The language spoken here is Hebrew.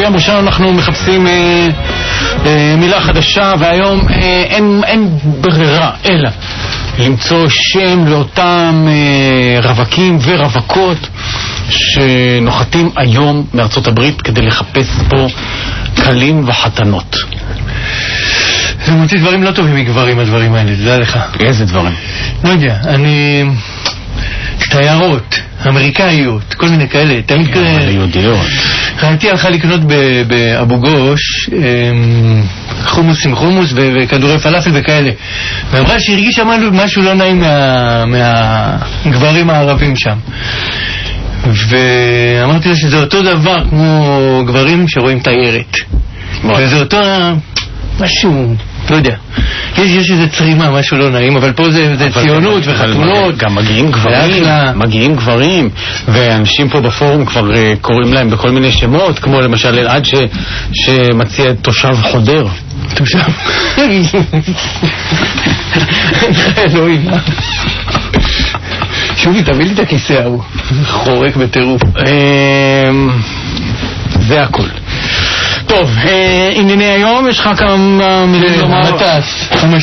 ביום ראשון אנחנו מחפשים מילה חדשה, והיום אין ברירה אלא למצוא שם לאותם רווקים ורווקות שנוחתים היום מארצות הברית כדי לחפש פה קלים וחתנות. זה מוציא דברים לא טובים מגברים, הדברים האלה, תדע לך. איזה דברים? לא יודע, תיירות, אמריקאיות, כל מיני כאלה, תמיד כאלה. יהודיות. ראיתי הלכה לקנות באבו גוש חומוס עם חומוס וכדורי פלאפל וכאלה, ואמרה שהרגישה משהו לא נעים מהגברים הערבים שם, ואמרתי לה שזה אותו דבר כמו גברים שרואים תיירת, וזה אותו משהו, לא יודע, יש איזה צרימה, משהו לא נעים, אבל פה זה ציונות וחתונות. גם מגיעים גברים, ואנשים פה בפורום כבר קוראים להם בכל מיני שמות, כמו למשל אלעד שמציע תושב חודר. תושב? אלוהים. שובי, תביא לי את הכיסא ההוא, חורק בטירוף. זה הכל. טוב, ענייני היום, יש לך כמה מילים לומר? מטס,